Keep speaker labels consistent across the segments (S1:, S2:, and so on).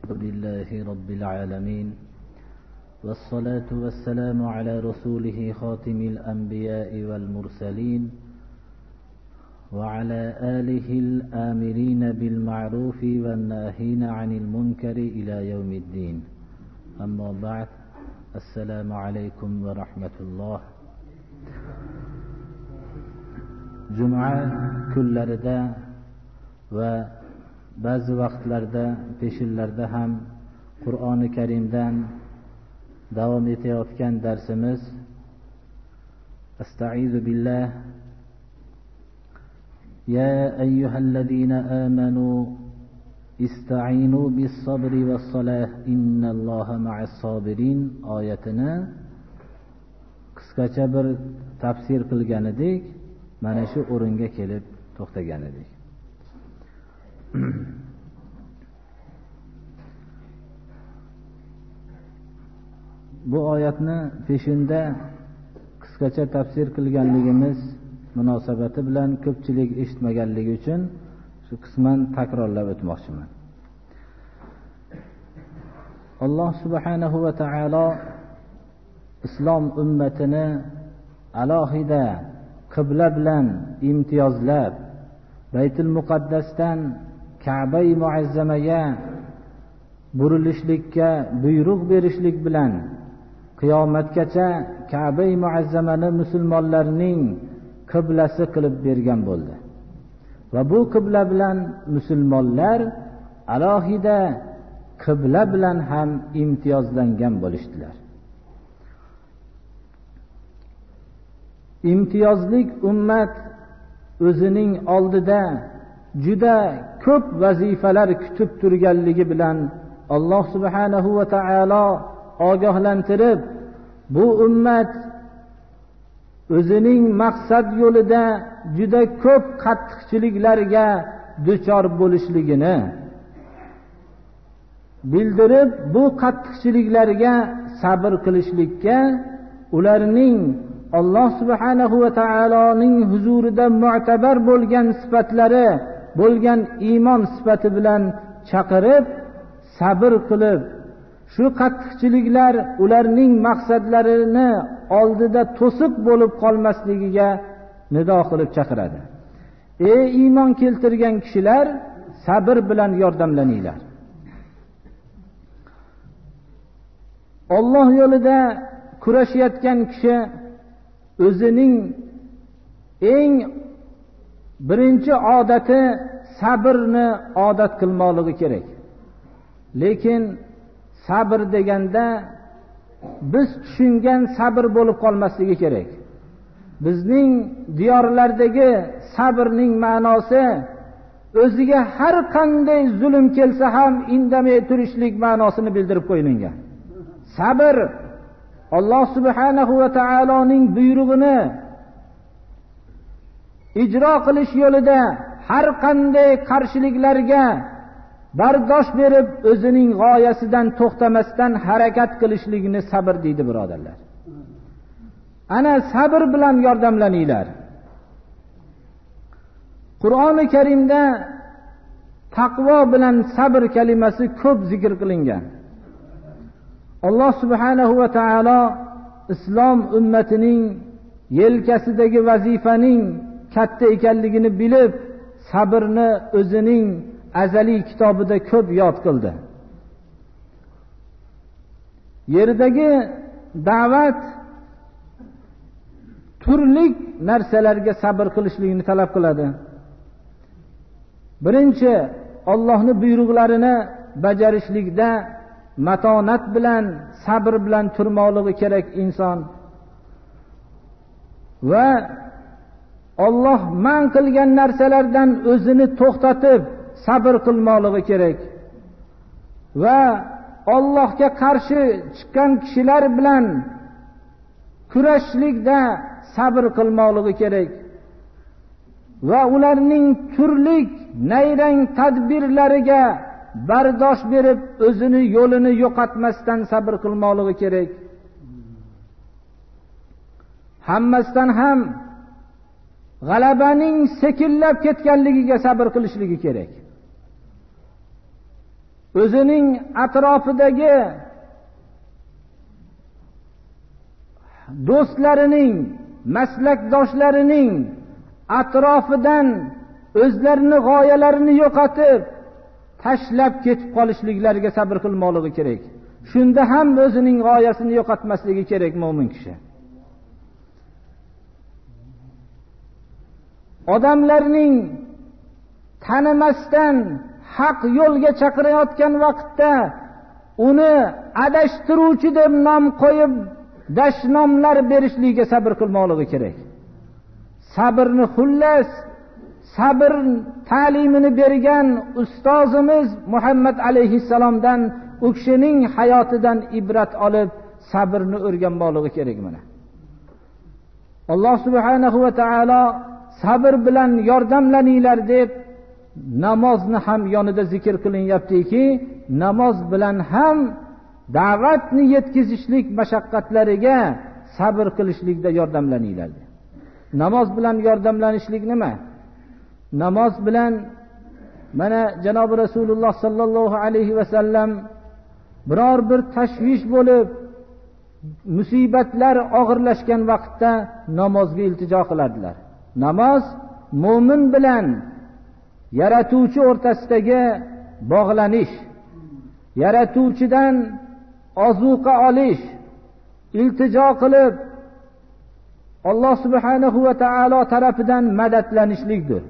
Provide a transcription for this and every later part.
S1: الحمد لله رب العالمين والصلاة والسلام على رسوله خاتم الأنبياء والمرسلين وعلى آله الآمرين بالمعروف والناهين عن المنكر إلى يوم الدين. أما بعد، السلام عليكم ورحمة الله. Cuma kunlarida va ba'zi vaqtlarda peshinlarda ham Qur'oni Karimdan davom etayotgan darsimiz Astaizu billah. Ya ayyuhallazina amanu ista'inu bis-sabri was-salah innalloha ma'as-sabirin oyatini qisqacha bir tafsir qilgan edik. Mana shu o'ringa kelib to'xtagan edik. Bu oyatni peshinda qisqacha tafsir qilganligimiz munosabati bilan ko'pchilik eshitmaganligi uchun shu qisman takrorlab o'tmoqchiman. Alloh subhanahu va taolo islom ummatini alohida qibla bilan imtiyozlab Baytul Muqaddasdan Ka'ba-i Muazzamaga burilishlikka buyruq berishlik bilan qiyomatgacha Ka'ba-i Muazzamani musulmonlarning qiblasi qilib bergan bo'ldi. Va bu qibla bilan musulmonlar alohida qibla bilan ham imtiyozlangan bo'lishdilar. Imtiyozlik ummat o'zining oldida juda ko'p vazifalar kutib turganligi bilan Alloh subhanahu va taolo ogohlantirib, bu ummat o'zining maqsad yo'lida juda ko'p qattiqchiliklarga duchor bo'lishligini bildirib, bu qattiqchiliklarga sabr qilishlikka, ularning Alloh subhanahu va taoloning huzurida mu'tabar bo'lgan sifatlari bo'lgan iymon sifati bilan chaqirib, sabr qilib, shu qattiqchiliklar ularning maqsadlarini oldida to'siq bo'lib qolmasligiga nido qilib chaqiradi. Ey iymon keltirgan kishilar, sabr bilan yordamlaninglar. Alloh yo'lida kurashayotgan kishi o'zining eng birinchi odati sabrni odat qilmoqligi kerak. Lekin sabr deganda biz tushungan sabr bo'lib qolmasligi kerak. Bizning diyorlardagi sabrning ma'nosi o'ziga har qanday zulm kelsa ham indamay turishlik ma'nosini bildirib qo'yilgan. Sabr Alloh subhanahu va taoloning buyrug'ini ijro qilish yo'lida har qanday qarshiliklarga bardosh berib, o'zining g'oyasidan to'xtamasdan harakat qilishligini sabr deydi, birodarlar. Ana sabr bilan yordamlaninglar. Qur'oni Karimda taqvo bilan sabr kalimasi ko'p zikr qilingan. Alloh subhanahu va taolo islom ummatining yelkasidagi vazifaning katta ekanligini bilib, sabrni o'zining azaliy kitobida ko'p yod qildi. Yerdagi da'vat turli narsalarga sabr qilishlikni talab qiladi. Birinchi, Allohning buyruqlarini bajarishlikda matonat bilan, sabr bilan turmoqligi kerak inson. Va Alloh man qilgan narsalardan o'zini to'xtatib sabr qilmoqligi kerak. Va Allohga qarshi chiqqan kishilar bilan kurashishlikda sabr qilmoqligi kerak. Va ularning turli nayrang tadbirlariga bardosh berib, o'zini yo'lini yo'qotmasdan sabr qilmoqligi kerak. Hammasidan ham g'alabaning sekinlab ketganligiga sabr qilishligi kerak.
S2: o'zining atrofidagi do'stlarining, maslakdoshlarining atrofidan o'zlarini g'oyalarini yo'qotib tashlab ketib qolishliklariga sabr qilmoqligi kerak. Shunda ham o'zining g'oyasini yo'qotmasligi kerak mo'min kishi. Odamlarning tanimasdan haq yo'lga chaqirayotgan vaqtda uni adashtiruvchi deb nom qo'yib dashnomlar berishligiga sabr qilmoqligi kerak. Sabrni xullas sabr ta'limini bergan ustozimiz Muhammad alayhissalomdan, u kishining hayotidan ibrat olib sabrni o'rganmoqligi kerak. Mana Alloh subhanahu va taolo sabr bilan yordamlaninglar deb namozni ham yonida zikr qilinyaptiki, namoz bilan ham da'vatni yetkazishlik mashaqqatlariga sabr qilishlikda yordamlaninglar. Namoz bilan yordamlanishlik nima? Namoz bilan mana janobi Rasululloh sallallohu alayhi va sallam biror bir tashvish bo'lib, musibatlar og'irlashgan vaqtda namozga iltijo qilardilar. Namoz mo'min bilan yaratuvchi o'rtasidagi bog'lanish, yaratuvchidan ozuqa olish, iltijo qilib Alloh subhanahu va taolo tarafidan madadlanishlikdir.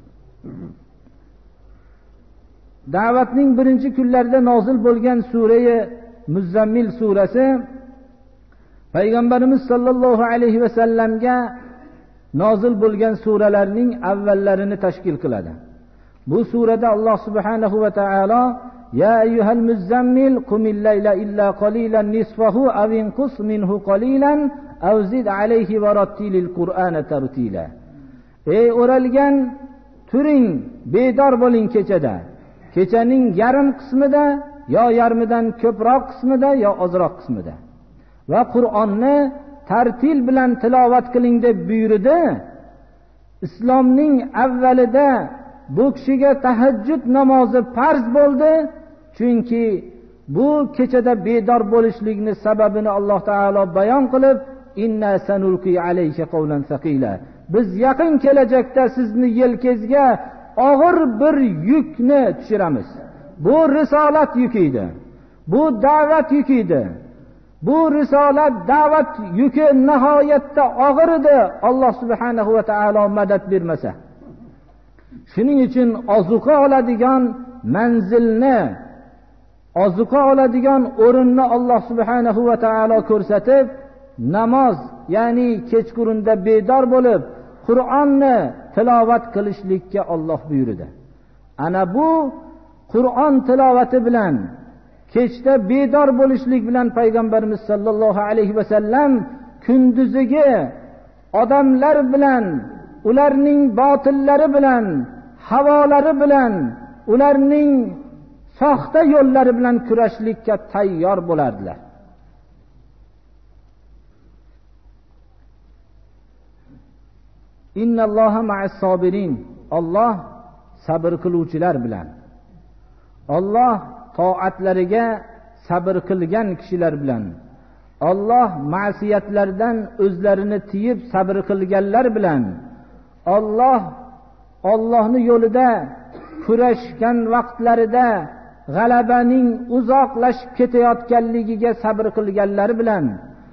S2: Da'vatning birinchi kunlarida nozil bo'lgan sura-i Muzammil surasi Payg'ambarimiz sollallohu alayhi va sallamga nozil bo'lgan suralarning avvallarini tashkil qiladi. Bu surada Alloh subhanahu va taolo ya ayyuhal muzammil qumil layla illa qalilan nisfahu aw inqus minhu qalilan aw zid alayhi wa rattilil qur'ana tartila. Ey o'ralgan, turing, bedor bo'ling kechada. Kechaning yarim qismida yo yarmidan ko'proq qismida yo ozroq qismida. Va Qur'onni tartil bilan tilovat qiling deb buyurdi. Islomning avvalida bu kishiga tahajjud namozi farz bo'ldi. Chunki bu kechada bedor bo'lishlikning sababini Alloh taolo bayon qilib, inna sanulqi alayka qawlan thaqila. Biz yaqin kelajakda sizni yelkangizga og'ir bir yukni tushiramiz. Bu risolat yuki edi. Bu da'vat yuki edi. Bu risolat, da'vat yuki nihoyatda og'ir edi. Alloh subhanahu va taolo madad bermasa. Shuning uchun ozuqa oladigan manzilni, ozuqa oladigan o'rinni Alloh subhanahu va taolo ko'rsatib, namoz, ya'ni kechqurunda bedor bo'lib Qur'onni tilovat qilishlikka Alloh buyurdi. Ana bu Qur'on tilovati bilan kechda bedor bo'lishlik bilan payg'ambarimiz sollallohu alayhi va sallam kunduziga odamlar bilan, ularning botillari bilan, havolari bilan, ularning soxta yo'llari bilan kurashlikka tayyor bo'lardilar. Innalloha ma'as sobirin. Alloh sabr qiluvchilar bilan. Alloh toatlariga sabr qilgan kishilar bilan. Alloh ma'siyatlardan o'zlarini tiyib sabr qilganlar bilan. Allohning yo'lida kurashgan vaqtlarida g'alabaning uzoqlashib ketayotganligiga sabr qilganlar bilan.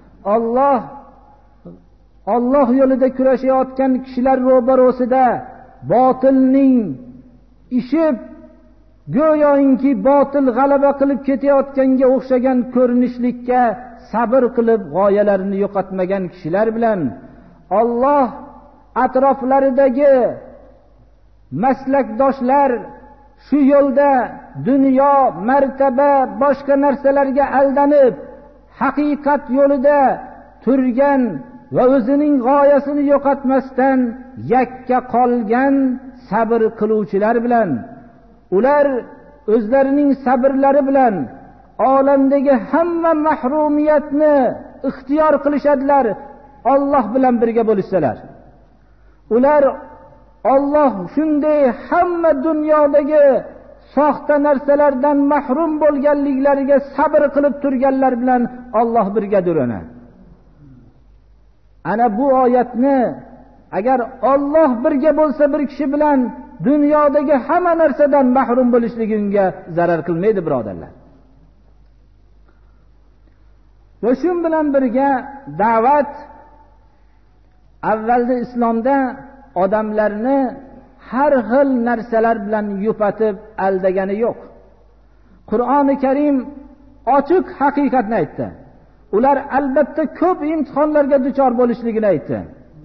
S2: Alloh yo'lida kurashayotgan kishilar ro'barosida botilning ishib go'yoki botil g'alaba qilib ketayotganga o'xshagan ko'rinishlikka sabr qilib g'oyalarini yo'qotmagan kishilar bilan Alloh atroflaridagi maslakdoshlar shu yo'lda dunyo, martaba, boshqa narsalarga aldanib haqiqat yo'lida turgan va o'zining g'oyasini yo'qotmasdan yakka qolgan sabr qiluvchilar bilan, ular o'zlarining sabrlari bilan olamdagi hamma mahrumiyatni ixtiyor qilishadilar, Alloh bilan birga bo'lishsalar. Ular Alloh shunday hamma dunyodagi soxta narsalardan mahrum bo'lganliklariga sabr qilib turganlar bilan Alloh birgadir ana. Ana bu oyatni agar Alloh birga bo'lsa bir kishi bilan dunyodagi hamma narsadan mahrum bo'lishligiga zarar qilmaydi, birodarlar. Va shu bilan birga da'vat avvalda islomda odamlarni har xil narsalar bilan yupatib aldagani yo'q. Qur'oni Karim ochiq haqiqatni aytdi. Ular albatta ko'p imtihonlarga duchor bo'lishligini aytdi.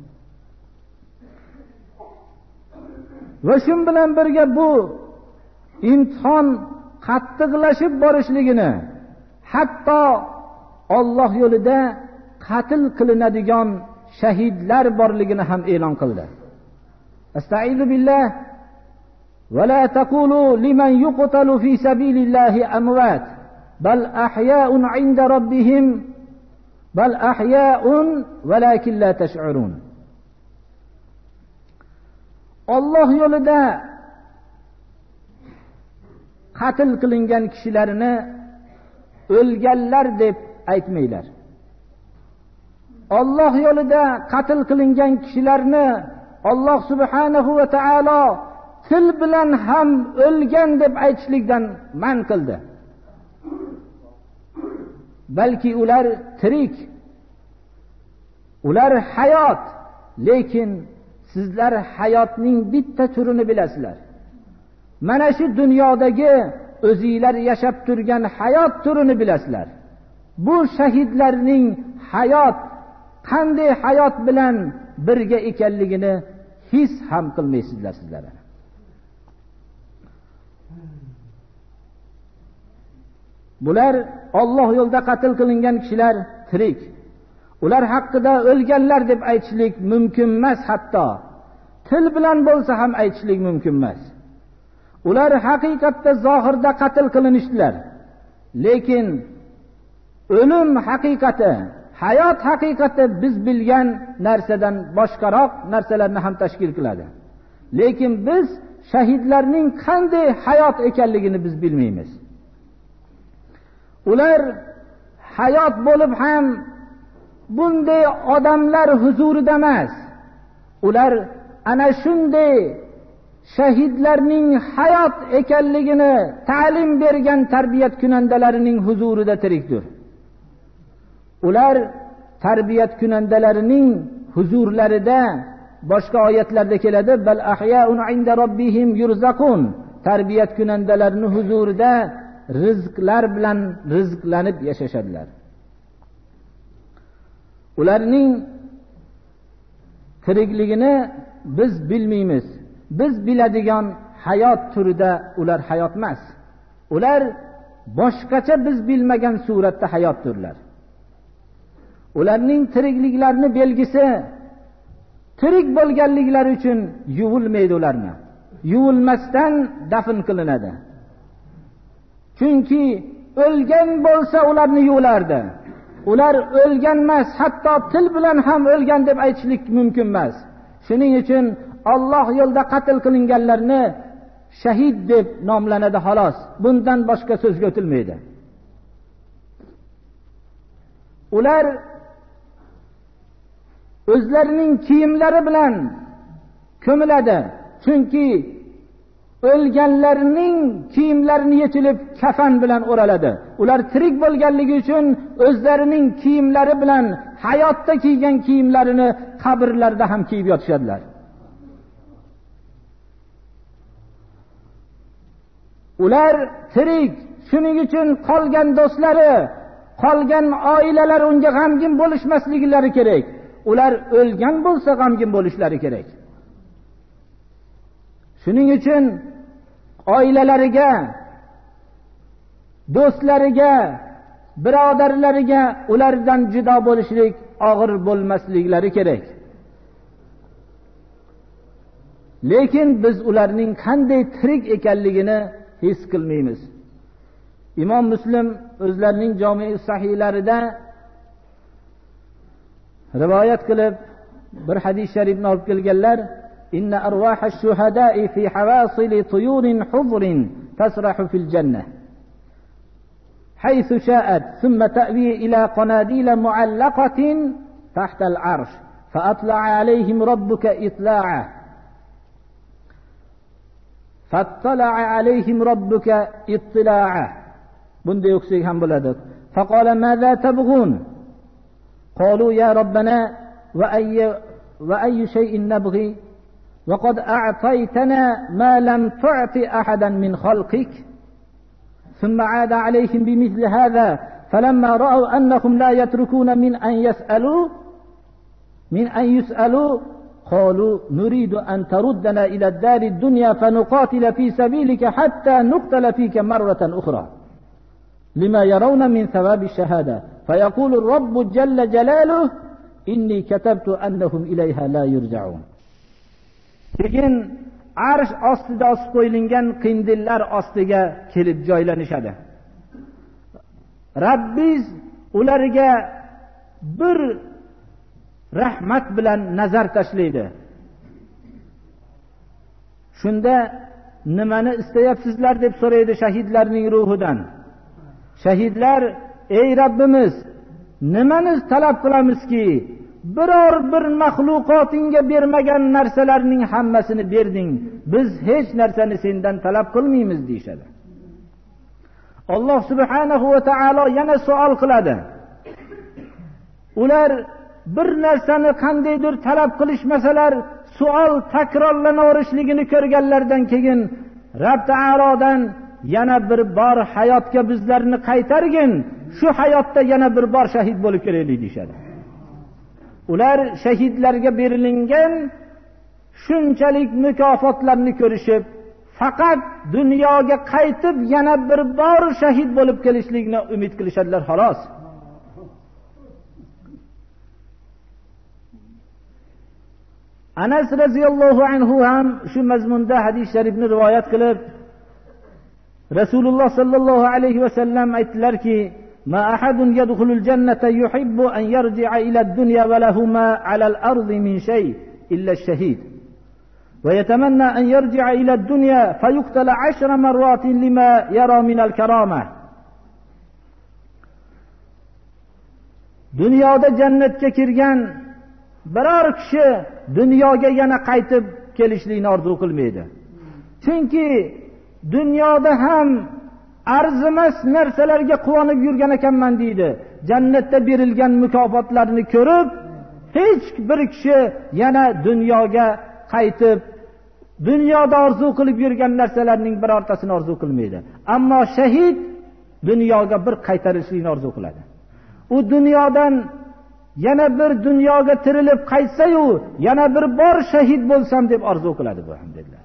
S2: Va shu bilan birga bu imtihon qattiqlashib borishligini, hatto Alloh yo'lida qatl qilinadigan shahidlar borligini ham e'lon qildi. Astagfiru billah va la taqulu liman yuqtalu fi sabilillahi amwat bal ahya'un 'inda rabbihim bal ahya'un walakin la tash'urun. Alloh yo'lida qatl qilingan kishilarni o'lganlar deb aytmaylar. Alloh yo'lida qatl qilingan kishilarni Alloh subhanahu va taolo til bilan ham o'lgan deb aytishlikdan man qildi. Balki ular tirik, ular hayot, lekin sizlar hayotning bitta turini bilasizlar. Mana shu dunyodagi o'zinglar yashab turgan hayot turini bilasizlar. Bu shahidlarning hayot qanday hayot bilan birga ekanligini his ham qilmaysizlar sizlar. Bular Alloh yo'lida qatl qilingan kishilar tirik. Ular haqida o'lganlar deb aytishlik mumkin emas, hatto til bilan bo'lsa ham aytishlik mumkin emas. Ular haqiqatda zohirda qatl qilinishdilar. Lekin o'lim haqiqati, hayot haqiqati biz bilgan narsadan boshqaroq narsalarni ham tashkil qiladi. Lekin biz shahidlarning qanday hayot ekanligini biz bilmaymiz. Ular hayot bo'lib ham bunday odamlar huzurida emas. Ular ana shunday shahidlarning hayot ekanligini ta'lim bergan tarbiyat kunandalarining huzurida tirikdir. Ular tarbiyat kunandalarining huzurlarida boshqa oyatlarda keladi, bal ahya'un 'inda robbihim yurzaqun. Tarbiyat kunandalarining huzurida rizqlar bilan rizqlanib yashashadilar. Ularning tirikligini biz bilmaymiz. Biz biladigan hayot turida ular hayot emas. Ular boshqacha biz bilmagan suratda hayotdirlar. Ularning tirikliklarini belgisi tirik bo'lganliklari uchun yuvilmaydi ularni. Yuvilmasdan dafn qilinadi. Chunki o'lgan bo'lsa ularni yuvilardi. Ular o'lgan emas, hatto til bilan ham o'lgan deb aytishlik mumkin emas. Shuning uchun Alloh yo'lida qatl qilinganlarni shahid deb nomlanadi xolos. Bundan boshqa so'zga o'tilmaydi. Ular o'zlarining kiyimlari bilan ko'miladi. Chunki o'lganlarning kiyimlarini yechilib kafan bilan o'raladi. Ular tirik bo'lganligi uchun o'zlarining kiyimlari bilan hayotda kiygan kiyimlarini qabrlarda ham kiyib yotishadilar. Ular tirik, shuning uchun qolgan do'stlari, qolgan oilalar unga g'amgin bo'lishmasliklari kerak. Ular o'lgan bo'lsa g'amgin bo'lishlari kerak. Shuning uchun oilalariga, do'stlariga, birodarlariga ulardan judo bo'lishlik og'ir bo'lmasliklari kerak. Lekin biz ularning qanday tirik ekanligini his qilmaymiz. Imom Muslim o'zlarining Jami' sahihlarida rivoyat qilib bir hadis sharifni olib kelganlar. إن أرواح الشهداء في حواصل طيور حضر تسرح في الجنة حيث شاءت ثم تأوي إلى قناديل معلقة تحت العرش فأطلع عليهم ربك إطلاعا فاطلع عليهم ربك اطلاعا بند يكسيك هم بلدك فقال ماذا تبغون قالوا يا ربنا وأي شيء نبغي وقد أعطيتنا ما لم تعط أحدا من خلقك ثم عاد عليهم بمثل هذا فلما رأوا أنهم لا يتركون من أن يسألوا قالوا نريد أن تردنا إلى الدار الدنيا فنقاتل في سبيلك حتى نقتل فيك مرة أخرى لما يرون من ثواب الشهادة فيقول الرب جل جلاله إني كتبت أنهم إليها لا يرجعون. Lekin arsh ostida osib qo'yilgan qindillar ostiga kelib joylanishadi. Rabbiz ularga bir rahmat bilan nazar tashlaydi. Shunda nimani istayapsizlar deb so'raydi shahidlarning ruhidan. Shahidlar, ey Rabbimiz, nimani talab qilamizki, biror bir maxluqotingga bermagan narsalarning hammasini berding. Biz hech narsani sendan talab qilmaymiz deyshadi. Alloh subhanahu va taolo yana savol qiladi. Ular bir narsani qandaydir talab qilishmasalar, savol takrorlanaverishligini ko'rganlardan keyin Rabb taolodan yana bir bor hayotga bizlarni qaytargin, shu hayotda yana bir bor shahid bo'lib kelaylik deyshadi. Ular shahidlarga berilingan shunchalik mukofotlarni ko'rishib, faqat dunyoga qaytib yana bir bor shahid bo'lib kelishlikni umid qilishadilar xolos. Anas radhiyallohu anhu ham shu mazmunda hadis sharifni rivoyat qilib, Rasululloh sallallohu alayhi va sallam aytdilarki: "Ma ahadun yadkhulul jannata yuhibbu an yarji'a ila ad-dunya wa lahu ma 'ala al-ardi min shay illa ash-shahid wa yatamanna an yarji'a ila ad-dunya fayuqtala 10 marratin lima yara min al-karamah." Dunyoda jannatga kirgan biror kishi dunyoga yana qaytib kelishlikni orzu qilmaydi. Chunki dunyoda ham arzimas narsalarga quvonib yurgan ekanman deydi. Jannatda berilgan mukofotlarni ko'rib, hech bir kishi yana dunyoga qaytib dunyoda orzu qilib yurgan narsalarning birortasini orzu qilmaydi. Ammo shahid dunyoga bir qaytarilishni orzu qiladi. U dunyodan yana bir dunyoga tirilib qaytsa-yu, yana bir bor shahid bo'lsam deb orzu qiladi bu ham dedilar.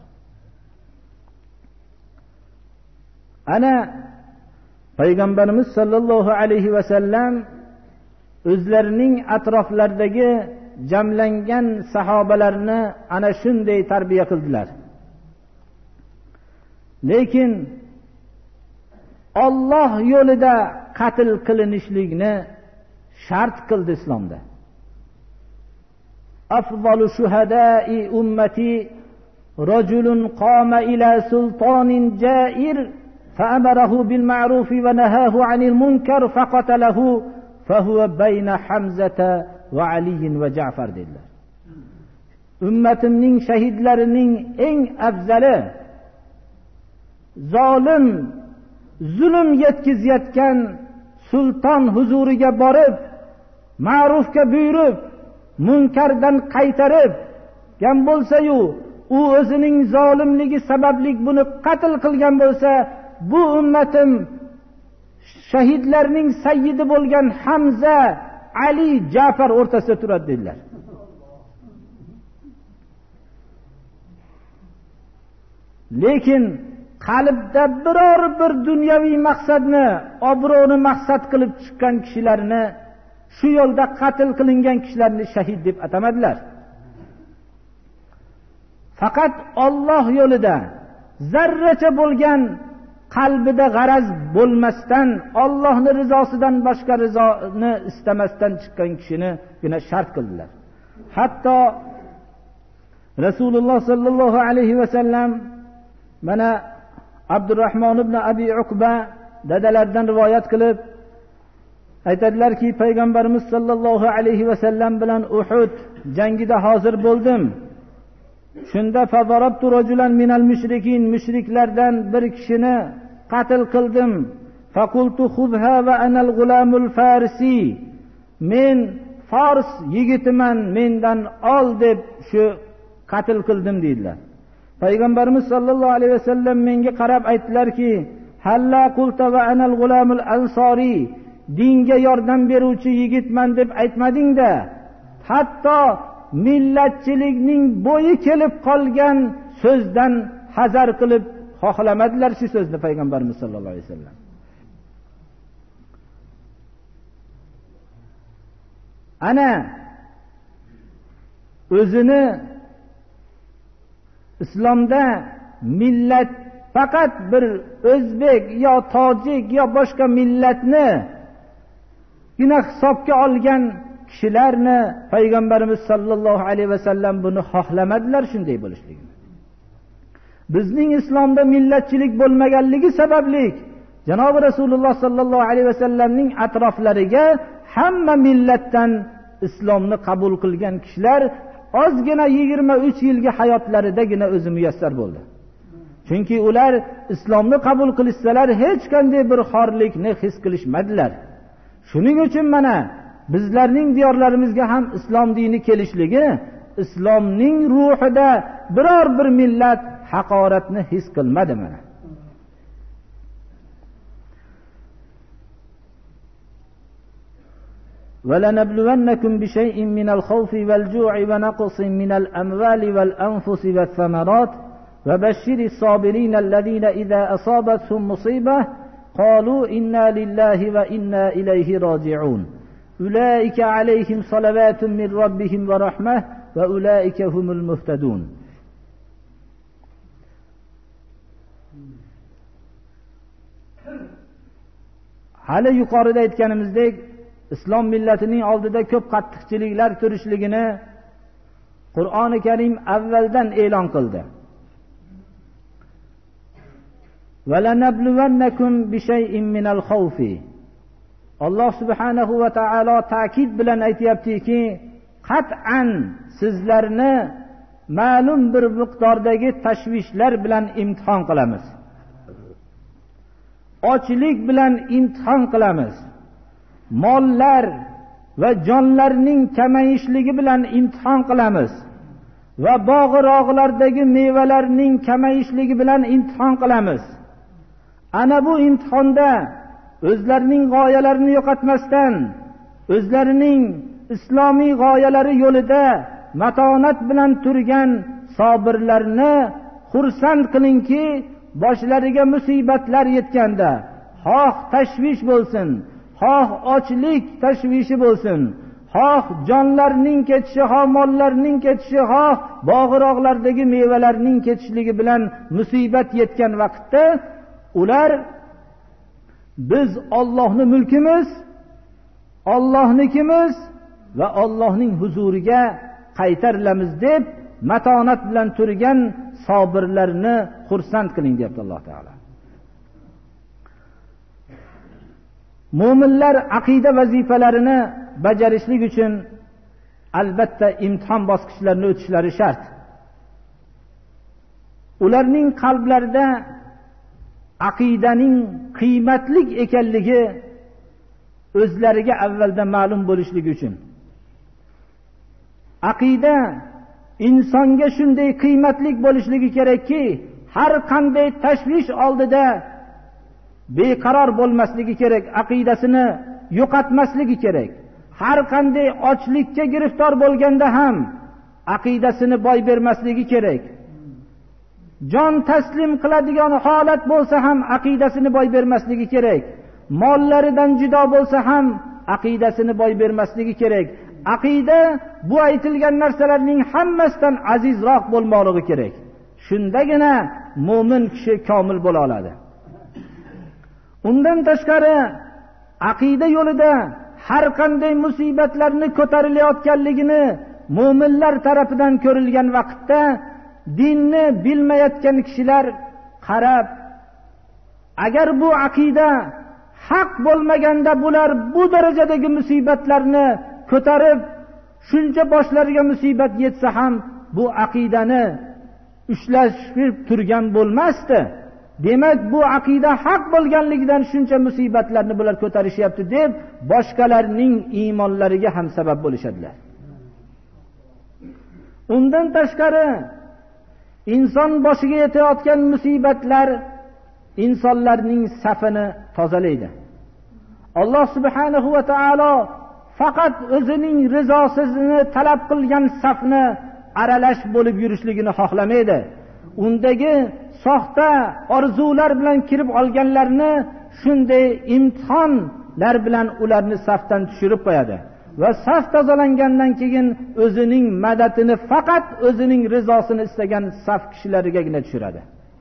S2: Ana Payg'ambarimiz sallallohu alayhi va sallam o'zlarining atroflaridagi jamlangan sahobalarni ana shunday tarbiya qildilar. Lekin Alloh yo'lida qatl qilinishlikni shart qildi islomda. Afzalu shuhada'i ummati rajulun qama ila sultanin ja'ir فأمره بالمعروف ونهاه عن المنكر فقتله فهو بين حمزة وعلي وجعفر dedilar. Ummatimning shahidlarining eng afzali zolim, zulm yetkazayotgan sulton huzuriga borib, ma'rufga buyurib, munkardan qaytarib gan bo'lsa-yu, u o'zining zolimligi sababli buni qatl qilgan bo'lsa, bu ummatim shahidlarning sayyidi bo'lgan Hamza, Ali, Ja'far o'rtasida turadi dedilar. Lekin qalbda biror bir dunyoviy maqsadni, obro'ni maqsad qilib chiqqan kishilarni, shu yo'lda qatl qilingan kishilarni shahid deb atamadilar. Faqat Alloh yo'lida zarracha bo'lgan qalbida g'araz bo'lmasdan, Allohning rizosidan boshqa rizoni istamasdan chiqqan kishinigina shart qildilar. Hatto Rasululloh sallallohu alayhi va sallam mana Abdurrahmon ibn Abi Uqba dadalaridan rivoyat qilib aytadilarki, payg'ambarimiz sallallohu alayhi va sallam bilan Uhud jangida hozir bo'ldim. Shunda fadarabtu rajulan minal mushrikin, mushriklardan bir kishini qatl qildim. Faqultu khudha va ana al-ghulamul farsi. Men Fars yigitiman, mendan ol deb shu qatl qildim dedilar. Payg'ambarimiz sallallohu alayhi va sallam menga qarab aytdilarki, halla qulta va ana al-ghulamul ansori. Dinga yordam beruvchi yigitman deb aytmading-da. Hatto millatchilikning bo'yi kelib qolgan so'zdan hazar qilib xohlamadilar shu so'zni payg'ambarimiz sallallohu alayhi vasallam. Ana o'zini islomda millat faqat bir o'zbek yo tojik yo boshqa millatni gina hisobga olgan kishilarni payg'ambarimiz sallallohu alayhi vasallam buni xohlamadilar shunday bo'lishligini. Bizning islomda millatchilik bo'lmaganligi sababli janobi Rasululloh sallallohu alayhi vasallamning atroflariga hamma millatdan islomni qabul qilgan kishilar ozgina 23 yilga hayotlaridagina o'zi muyassar bo'ldi. Chunki ular islomni qabul qilsalar hech qanday bir xorlikni his qilishmadilar. Shuning uchun mana bizlarning diyorlarimizga ham islom dini kelishligi, islomning ruhida biror bir millat haqoratni his qilmadi mana. وَلَنَبْلُوَنَّكُمْ بِشَيْءٍ مِنَ الْخَوْفِ وَالْجُوعِ وَنَقْصٍ مِنَ الْأَمْوَالِ وَالْأَنْفُسِ وَالثَّمَرَاتِ وَبَشِّرِ الصَّابِرِينَ الَّذِينَ إِذَا أَصَابَتْهُمْ مُصِيبَةٌ قَالُوا إِنَّا لِلَّهِ وَإِنَّا إِلَيْهِ رَاجِعُونَ أُولَئِكَ عَلَيْهِمْ صَلَوَاتٌ مِنْ رَبِّهِمْ وَرَحْمَةٌ وَأُولَئِكَ هُمُ الْمُهْتَدُونَ. Hali yuqorida aytganimizdek, islom millatining oldida ko'p qattiqchiliklar turishligini Qur'oni Karim avvaldan e'lon qildi. وَلَنَبْلُوَنَّكُمْ بِشَيْءٍ مِنَ الْخَوْفِ. Alloh subhanahu va taolo ta'kid bilan aytayaptiki, qat'an sizlarni ma'lum bir miqdordagi tashvishlar bilan imtihon qilamiz. Ochlik bilan imtihon qilamiz. Mollar va jonlarning kamayishligi bilan imtihon qilamiz va bog'roqlardagi mevalarning kamayishligi bilan imtihon qilamiz. Ana bu imtihonda o'zlarining g'oyalarini yo'qotmasdan, o'zlarining islomiy g'oyalari yo'lida matonat bilan turgan sabirlarni xursand qilingki, boshlariga musibatlar yetganda, xoh tashvish bo'lsin, xoh ochlik tashvishi bo'lsin, xoh jonlarning ketishi, xoh mollarning ketishi, xoh bog'roqlardagi mevalarning ketishligi bilan musibat yetgan vaqtda ular biz Allohning mulkimiz, Allohnikimiz va Allohning huzuriga qaytarilamiz deb matonat bilan turgan sabirlarni xursand qiling deyapti Alloh taolo. Mu'minlar aqida vazifalarini bajarishlik uchun albatta imtihon bosqichlarini o'tishlari shart. Ularning qalblarida aqidaning qiymatlik ekanligi o'zlariga avvaldan ma'lum bo'lishligi uchun. Aqida insonga shunday qiymatlik bo'lishligi kerakki, har qanday tashvish oldida beqaror bo'lmasligi kerak, aqidasini yo'qotmasligi kerak. Har qanday ochlikka giriftor bo'lganda ham aqidasini boy bermasligi kerak. Jon taslim qiladigan holat bo'lsa ham aqidasini boy bermasligi kerak. Mollaridan judo bo'lsa ham aqidasini boy bermasligi kerak. Aqida bu aytilgan narsalarning hammasidan azizroq bo'lmoqligi kerak. Shundagina mu'min kishi komil bo'la oladi. Undan tashqari aqida yo'lida har qanday musibatlarni ko'tarilayotganligini mo'minlar tarafidan ko'rilgan vaqtda dinni bilmayotgan kishilar qarab, agar bu aqida haq bo'lmaganda bular bu darajadagi musibatlarni ko'tarib, shuncha boshlariga musibat yetsa ham bu aqidani ushlashib turgan bo'lmasdi. Demak, bu aqida haq bo'lganligidan shuncha musibatlarni bular ko'tarishyapti deb boshqalarning iymonlariga ham sabab bo'lishadilar. Undan tashqari inson boshiga yetayotgan musibatlar insonlarning safini tozalaydi. Alloh subhanahu va taolo faqat o'zining rizosini talab qilgan safni aralash bo'lib yurishligini xohlamaydi. Undagi soxta orzular bilan kirib olganlarni shunday imtihonlar bilan ularni safdan tushirib qo'yadi va saf tozalangandan keyin o'zining madadini faqat o'zining rizosini istagan saf kishilarigagina tushiradi.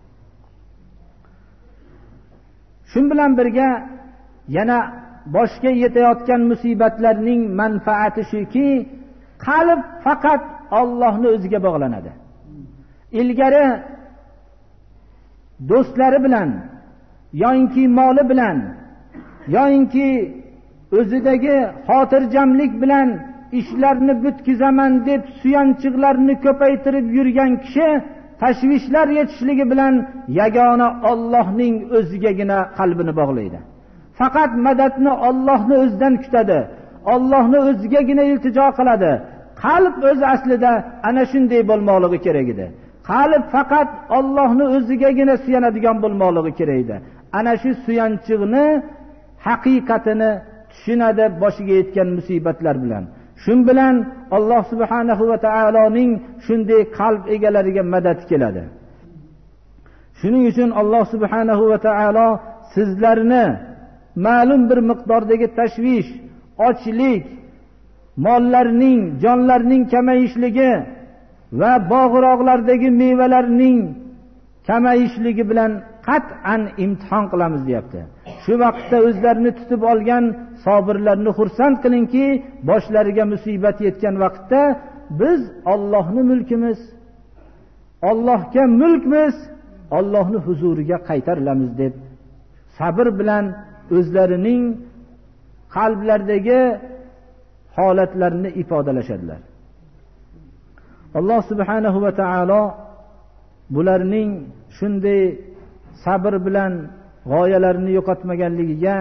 S2: Shun bilan birga yana boshga yetayotgan musibatlarning manfaati shuki, qalb faqat Allohning o'ziga bog'lanadi. Ilgari do'stlari bilan yoinki moli bilan yoinki o'zidagi xotirjamlik bilan ishlarni bitkizaman deb suyanchiqlarni ko'paytirib yurgan kishi tashvishlar yetishligi bilan yagona Allohning o'zigagina qalbini bog'laydi. Faqat madadni Allohning o'zidan kutadi. Allohning o'zigagina iltijo qiladi. Qalb o'z aslida ana shunday bo'lmoqligi kerak edi. Qalb faqat Allohning o'zigagina suyanadigan bo'lmoqligi kerak edi. Ana shu suyanchiqni haqiqatini tushunadi boshiga yetgan musibatlar bilan. Shun bilan Alloh subhanahu va taoloning shunday qalb egalariga madad keladi. Shuning uchun Alloh subhanahu va taolo sizlarni ma'lum bir miqdordagi tashvish, ochlik, mollarning, jonlarning kamayishligi va bog'roqlardagi mevalarning kamayishligi bilan qat'an imtihon qilamiz deyapti. Shu vaqtda o'zlarini tutib olgan sabirlarni xursand qilingki, boshlariga musibat yetgan vaqtda biz Allohning mulkimiz, Allohga mulkmiz, Allohning huzuriga qaytarilamiz deb sabr bilan o'zlarining qalblaridagi holatlarini ifodalashadilar. Alloh subhanahu va taolo bularning shunday sabr bilan g'oyalarini yo'qotmaganligiga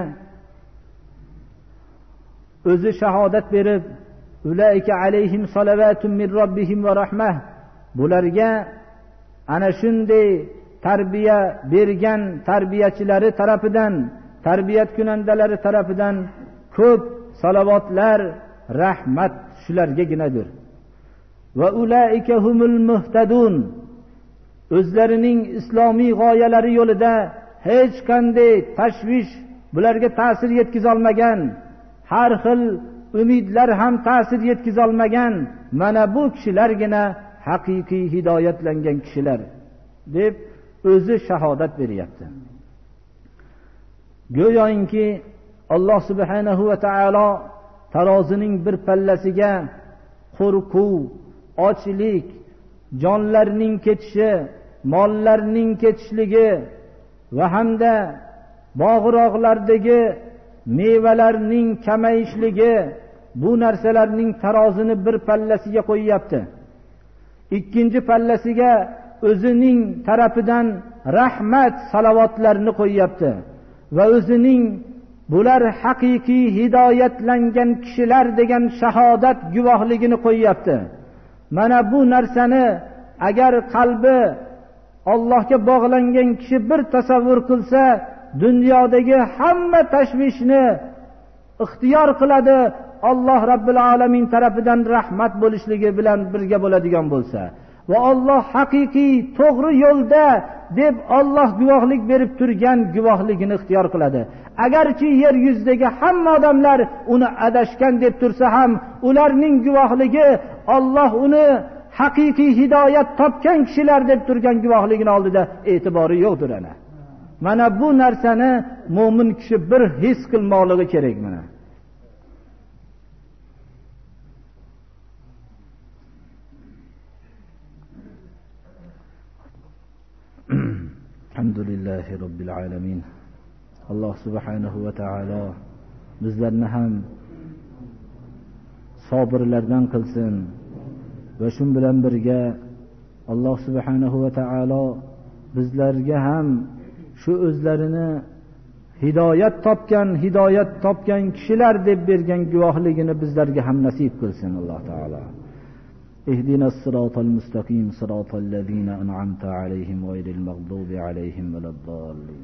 S2: o'zi shahodat berib, ulaika alayhim salavatun min robbihim va rahmah, bularga ana shunday tarbiya bergan tarbiyachilari tarafidan, tarbiyat kunandalari tarafidan ko'p salavotlar, rahmat shulargaginadir. Va ulaika humul muhtadun, o'zlarining islomiy g'oyalari yo'lida hech qanday tashvish bularga ta'sir yetkazolmagan, har xil umidlar ham ta'sir yetkazolmagan mana bu kishilargina haqiqiy hidoyatlangan kishilar deb o'zi shahodat beryapti. Go'yoki Alloh subhanahu va taolo tarozining bir pallasiga qo'rquv, ochlik, jonlarning ketishi, mollarning ketishligi va hamda bog'roqlardagi mevalarning kamayishligi, bu narsalarning tarozini bir pallasiga qo'yyapti. Ikkinchi pallasiga o'zining tarafidan rahmat salavotlarini qo'yyapti va o'zining bular haqiqiy hidoyatlangan kishilar degan shahodat guvohligini qo'yyapti. Mana bu narsani agar qalbi Allohga bog'langan kishi bir tasavvur qilsa, dunyodagi hamma tashvishni ixtiyor qiladi. Alloh Rabbil alamin tarafidan rahmat bo'lishligi bilan birga bo'ladigan bo'lsa va Alloh haqiqiy to'g'ri yo'lda deb Alloh guvohlik berib turgan guvohligini ixtiyor qiladi. Agarchi yer yuzidagi hamma odamlar uni adashgan deb tursa ham, ularning guvohligi Alloh uni haqiqiy hidoyat topgan kishilar deb turgan guvohligini oldida e'tibori yo'qdir ana. Mana bu narsani mo'min kishi bir his qilmoqligi kerak mana. لله رب العالمين. الله سبحانه وتعالى bizlarni ham sabırlardan qilsin va shu bilan birga Alloh subhanahu va taolo bizlarga ham shu o'zlarini hidoyat topgan kishilar deb bergan guvohligini bizlarga ham nasib qilsin Alloh taolo. Ihdinas siratal mustaqim siratal ladzina an'amta alayhim ghayril maghdubi alayhim valaddallin.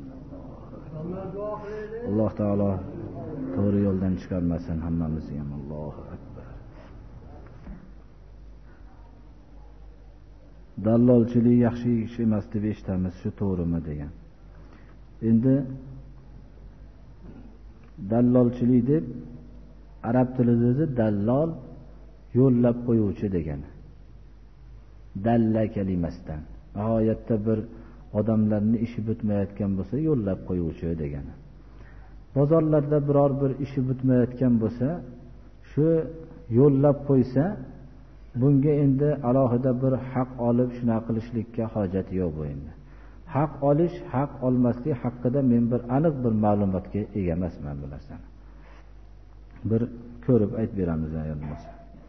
S2: Alloh taolo to'g'ri yo'ldan chiqarmasin hammamizni ham. Allohu akbar. Dallolchilik yaxshi ish emas deb eshitamiz, shu to'g'rimi degan. Endi dallolchilik deb arab tilida dallol yo'llab qo'yuvchi degan. Dalla kalimasidan. Nihoyatda bir odamlarning ishi bitmayotgan bo'lsa yo'llab qo'yuvchi degan. Bozorlarda biror bir ishi bitmayotgan bo'lsa, shu yo'llab qo'ysa, bunga endi alohida bir haq olib shunaqa qilishlikka hojat yo'q bu endi. Haq olish, haq olmaslik haqida men bir aniq bir ma'lumotga ega emasman bu narsani. Bir ko'rib aytib beramiz ayolimiz.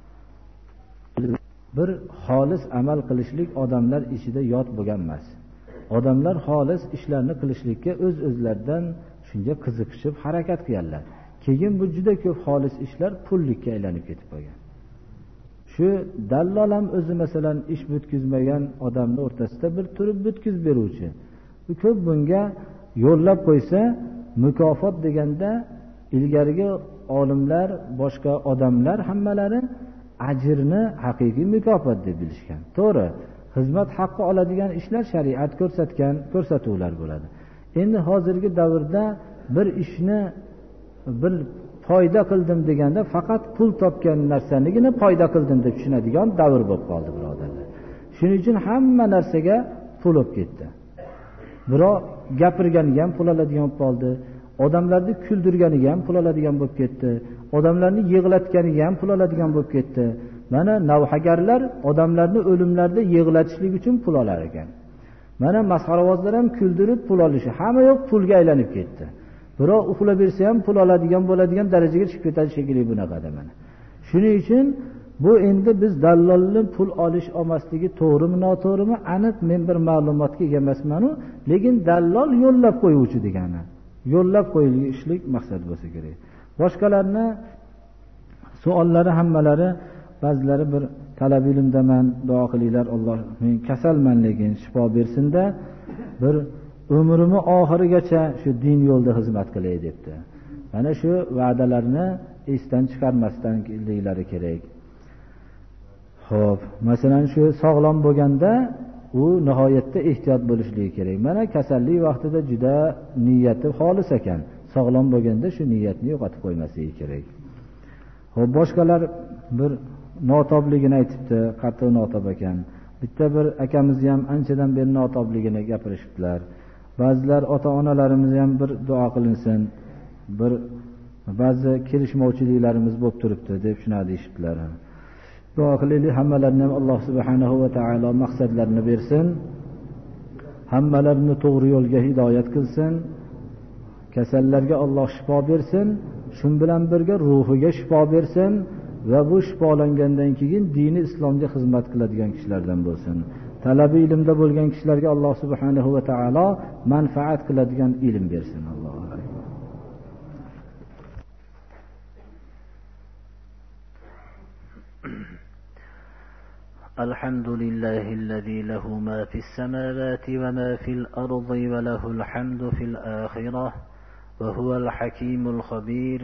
S2: Bir xolis amal qilishlik odamlar ichida yot bo'lgan emas. Odamlar xolis ishlarni qilishlikka o'z-o'zlaridan shunga qiziqishib harakat qilganlar. Keyin bu juda ko'p xolis ishlar pullikka aylanib ketib qolgan. Shu dallol ham o'zi masalan ish bitkizmagan odamning o'rtasida bir turib bitkizib beruvchi. Bu ko'p bunga yo'llab qo'ysa, mukofot deganda ilgarigi olimlar, boshqa odamlar hammalari ajrni haqiqiy mukofot deb bilishgan. To'g'ri, xizmat haqqi oladigan ishlar shariat ko'rsatgan ko'rsatuvlar bo'ladi. Endi hozirgi davrda bir ishni bir foyda qildim deganda faqat pul topgan narsanigina foyda qildim deb tushunadigan davr bo'lib qoldi, birodarlar. Shuning uchun hamma narsaga pul olib ketdi. Biroq gapirganiga ham pul oladigan bo'lib qoldi. Odamlarni kuldirganiga ham pul oladigan bo'lib ketdi. Odamlarni yig'latganiga ham pul oladigan bo'lib ketdi. Mana navhagarlar odamlarni o'limlarda yig'latishlik uchun pul olar ekan. Mana masxaravozlar ham kuldirib pul olishi, hamma yo'q pulga aylanib ketdi. Biroq uxlab bersa ham pul oladigan bo'ladigan darajaga chiqib ketadi shekilli bunaqada mana. Shuning uchun bu endi biz dallolni pul olish olmasligi to'g'rimi, noto'g'rimi aniq men bir ma'lumotga ega emasman-u, lekin dallol yo'llab qo'yuvchi degani. Yo'llab qo'yilishlik maqsad bo'lsa kerak. Boshqalarni savollari hammalari ba'zilari bir talab ilmdaman, duo qilinglar, Alloh men kasalman lekin shifo bersin-da, bir umrimni oxirigacha shu din yo'lida xizmat qilay debdi. Mana shu va'dalarni esdan chiqarmasdan keldiklari kerak. Xo'p, masalan shu sog'lom bo'lganda u nihoyatda ehtiyot bo'lishligi kerak. Mana kasallik vaqtida juda niyati xolis ekan. Sog'lom bo'lganda shu niyatni yo'qotib qo'ymasligi kerak. Xo'p, boshqalar bir notobligini aytibdi, qattiq notob ekan. Bitta bir akamiz ham anchadan beri notobligini gapirishibdilar. Ba'zilar ota-onalarimiz ham bir duo qilinsin. Bir ba'zi kelishmovchiliklarimiz bo'lib turibdi deb shuna deyishibdilar. Duo qilaylik, hammalarini ham Alloh subhanahu va taolo maqsadlarini bersin. Hammalarini to'g'ri yo'lga hidoyat qilsin. Kasallarga Alloh shifo bersin. Shun bilan birga ruhiga shifo bersin va bu shifolangandan keyin dini islomga xizmat qiladigan kishilardan bo'lsin. Talabi ilmda bo'lgan kishilarga Alloh subhanahu va taolo manfaat qiladigan ilm bersin. Allohu akbar.
S1: الحمد لله الذي له ما في السماوات وما في الأرض وله الحمد في الآخرة وهو الحكيم الخبير.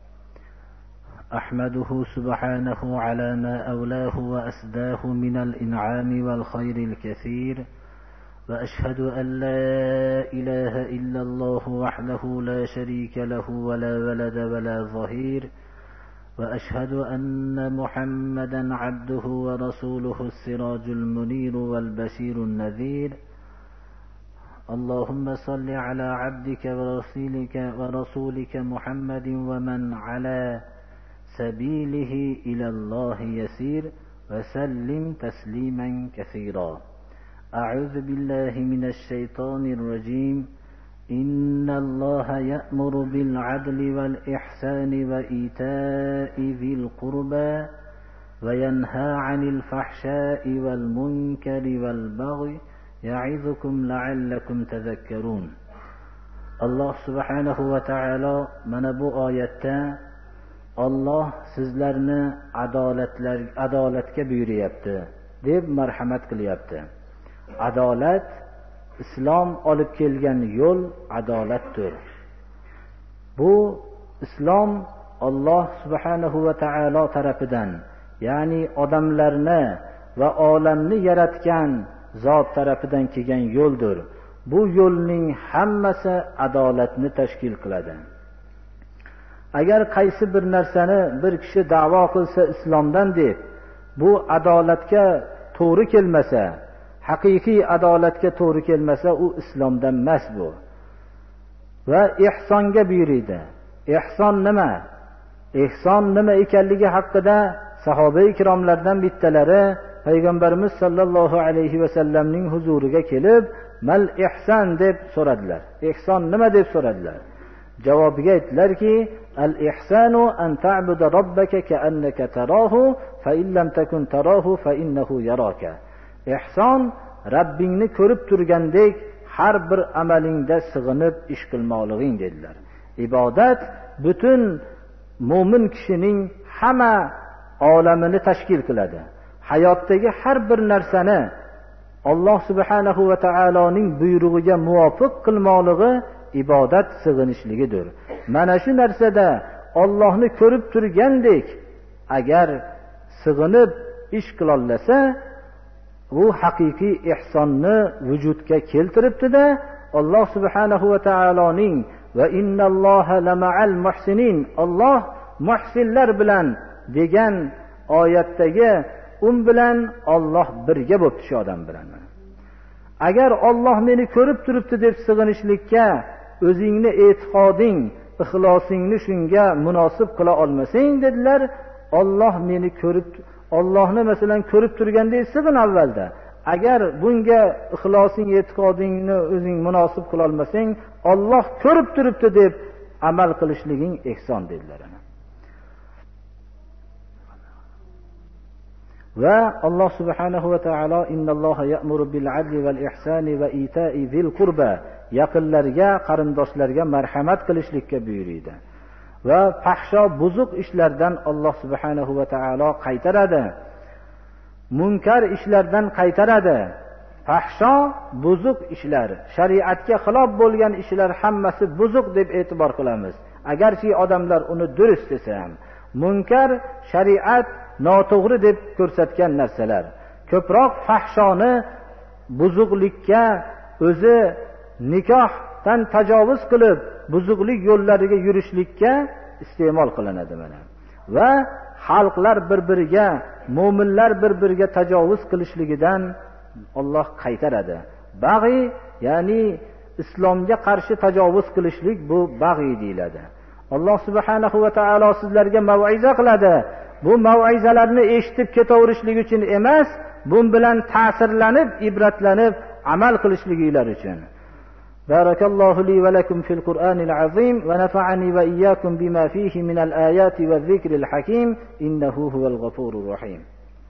S1: أحمده سبحانه على ما أولاه وأسداه من الإنعام والخير الكثير، وأشهد أن لا إله إلا الله وحده لا شريك له ولا ولد ولا ظهير، وأشهد أن محمدا عبده ورسوله السراج المنير والبشير النذير. اللهم صل على عبدك ورسولك محمد ومن على سبيله إلى الله يسير، وسلم تسليما كثيرا. أعوذ بالله من الشيطان الرجيم. إن الله يأمر بالعدل والإحسان وإيتاء ذي القربى وينهى عن الفحشاء والمنكر والبغي يعظكم لعلكم تذكرون. alloh subhanahu va taolo mana bu oyatda Alloh sizlarni adolatga buyuryapti deb marhamat qilyapti. Adolat, islom olib kelgan yo'l adolatdir. Bu islom Alloh subhanahu va taolo tarafidan, ya'ni odamlarni va olamni yaratgan zot tarafidan kelgan yo'ldir. Bu yo'lning hammasi adolatni tashkil qiladi. Agar qaysi bir narsani bir kishi da'vo qilsa islomdan deb, bu adolatga to'g'ri kelmasa, haqiqiy adolatga to'g'ri kelmasa, u islomdan emas bu. Va ihsonga buyurdi. Ihson nima? Ihson nima ekanligi haqida sahoba-i kiromlardan bittalari Payg'ambarimiz sollallohu alayhi va sallamning huzuriga kelib, mal ihson deb so'radilar. Ihson nima deb so'radilar? Javobiga aytdilarki, al ihsanu an ta'budu robbaka ka'annaka tarahu fa in lam takun tarahu fa innahu yaraka. Ihson Rabbingni ko'rib turgandek har bir amalingda sig'inib ish qilmoqliging dedilar. Ibodat butun mo'min kishining hamma olamini tashkil qiladi. Hayotdagi har bir narsani Alloh subhanahu va taoloning buyrug'iga muvofiq qilmoqligi ibodat sig'inishligidir. Mana shu narsada Allohni ko'rib turgandek agar sig'inib ish qila olsa, u haqiqiy ihsonni vujudga keltiribdi-da. Alloh subhanahu va taoloning va innalloha lama'al muhsinin, Alloh muhsinlar bilan degan oyatdagi bilan Alloh birga bo'libdi shu odam bilan. Agar Alloh meni ko'rib turibdi deb sig'inishlikka o'zingni e'tiqoding, ixlosingni shunga munosib qila olmasang dedilar, Alloh meni ko'rib, Allohni masalan ko'rib turgandek sig'in avvalda. Agar bunga ixlosing, e'tiqodingni o'zing munosib qila olmasang, Alloh ko'rib turibdi deb amal qilishliging ihson dedilar. Va Alloh subhanahu va taolo innalloha ya'muru bil adli val ihsani va ita'i zil qurba, yaqinlarga, qarindoshlarga marhamat qilishlikka buyurdi. Va fahsho buzuq ishlardan Alloh subhanahu va taolo qaytaradi. Munkar ishlardan qaytaradi. Fahsho buzuq ishlar, shariatga xilof bo'lgan ishlar hammasi buzuq deb e'tibor qilamiz. Agarchi odamlar uni durust desa ham, munkar shariat noto'g'ri deb ko'rsatgan narsalar. Ko'proq fahshoni buzuqlikka, o'zi nikohdan tajovuz qilib buzuqlik yo'llariga yurishlikka iste'mol qilinadi mana. Va xalqlar bir-biriga, mu'minlar bir-biriga tajovuz qilishligidan Alloh qaytaradi. Bag'i, ya'ni islomga qarshi tajovuz qilishlik, bu bag'i deyiladi. Alloh subhanahu va taolo sizlarga mav'iza qiladi. Bu mav'izalarni eshitib ketaverishlik uchun emas, bu bilan ta'sirlanib, ibratlanib amal qilishliginglar uchun. Barakallohu li va lakum fil Qur'anil azim va nafa'ani va iyyakum bima fihi min al-ayati va zikril hakim innahu huval ghafurur rahim.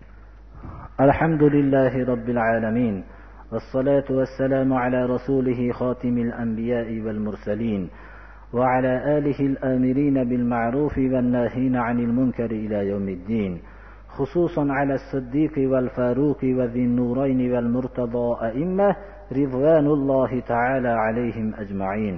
S1: Alhamdulillahi rabbil alamin. Wassalatu wassalamu ala rasulih khatimil anbiya'i wal mursalin. وعلى آله الآمرين بالمعروف والناهين عن المنكر إلى يوم الدين، خصوصا على الصديق والفاروق وذي النورين والمرتضى أئمة رضوان الله تعالى عليهم أجمعين.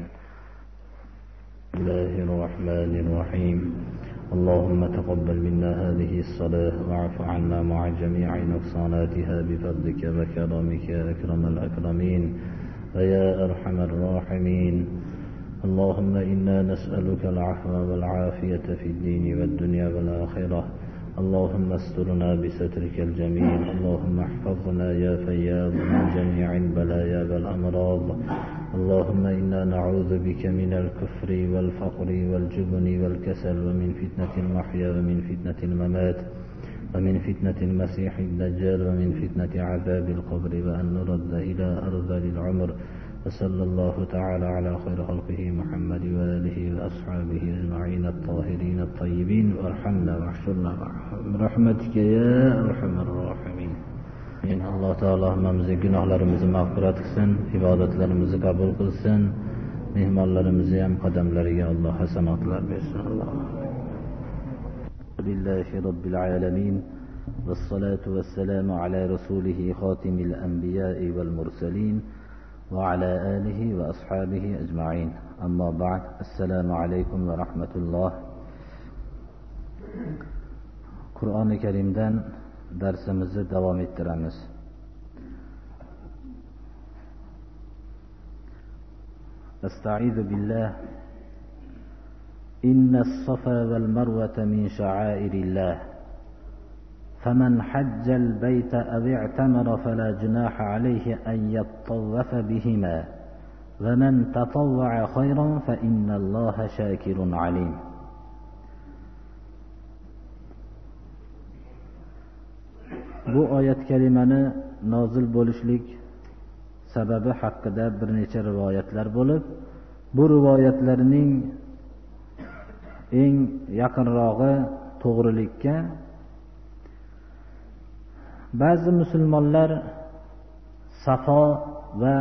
S3: بسم الله الرحمن الرحيم. اللهم تقبل منا هذه الصلاة واعف عنا مع جميع نقصاناتها بفضلك وكرمك يا أكرم الأكرمين ويا أرحم الراحمين. اللهم إنا نسألك العفو والعافية في الدين والدنيا والآخرة. اللهم استرنا بسترك الجميل. اللهم احفظنا يا فياض من جميع البلايا والأمراض. اللهم إنا نعوذ بك من الكفر والفقر والجبن والكسل ومن فتنة المحيا ومن فتنة الممات ومن فتنة المسيح الدجال ومن فتنة عذاب القبر وأن نرد إلى أرذل العمر وصلى الله تعالى على خير خلقه محمد وآله وأصحابه أجمعين الطاهرين الطيبين وارحمنا واحشرنا برحمتك يا أرحم الراحمين. Allah Taala hammamizga gunohlarimizni mag'firat qilsin, ibodatlarimizni qabul qilsin, mehmonlarimizni ham qadamlariga Alloh hasanotlar bersin. Alhamdulillahi robbil alamin والصلاة والسلام على رسوله خاتم الأنبياء والمرسلين وعلى آله وأصحابه أجمعين. أما بعد، السلام عليكم ورحمة الله. Qur'oni Karimdan darsimizni davom ettiramiz. Astaizu billah. Inna as-safa wal marwata min sha'airillah. فمن حج البيت أو اعتمر فلا جناح عليه أن يطوف بهما ومن تطوع خيرا فإن الله شاكر عليم. Bu oyat kalimani nozil bo'lishlik sababi haqida bir necha rivoyatlar bo'lib, bu rivoyatlarning eng yaqinrog'i to'g'rilikka ba'zi musulmonlar Safo va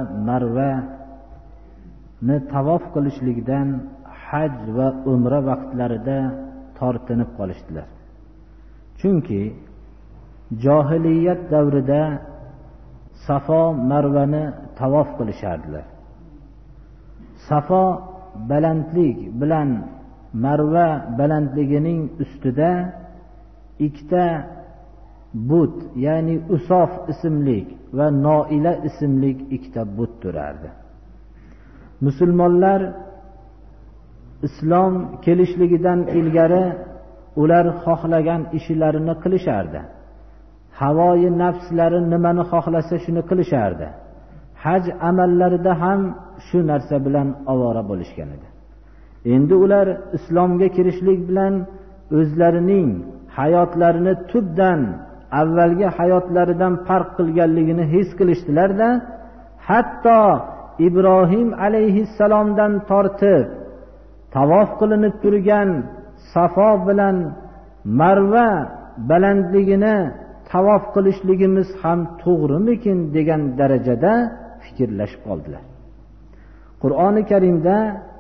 S3: Marvani tavof qilishlikdan haj va umra vaqtlarida tortinib qolishdilar. Chunki johiliyat davrida Safo Marvani tavof qilishardilar. Safo balandlik bilan Marva balandligining ustida ikkita but, ya'ni Usof ismlik va Noila ismlik ikkita but turardi. Musulmonlar islom kelishligidan ilgari ular xohlagan ishlarini qilishardi. Havoyi nafslari nimani xohlasa shuni qilishardi. Haj amallarida ham shu narsa bilan ovora bo'lishgan edi. Endi ular islomga kirishlik bilan o'zlarining hayotlarini tubdan avvalgi hayotlaridan farq qilganligini his qilishdilar-da, hatto Ibrohim alayhissalomdan tortib tavof qilinib turgan Safo bilan Marva balandligini tavof qilishligimiz ham to'g'rimikin degan darajada fikrlashib qoldilar. Qur'oni Karimda